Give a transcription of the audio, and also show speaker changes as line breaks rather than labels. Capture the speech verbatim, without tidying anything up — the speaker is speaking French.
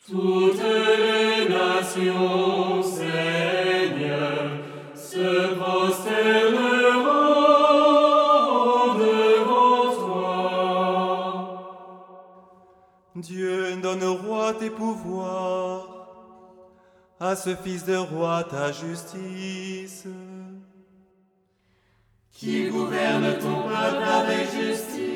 Toutes les nations, Seigneur, se prosterneront devant toi.
Dieu, donne au roi tes pouvoirs, à ce fils de roi ta justice.
Qui gouverne ton peuple avec justice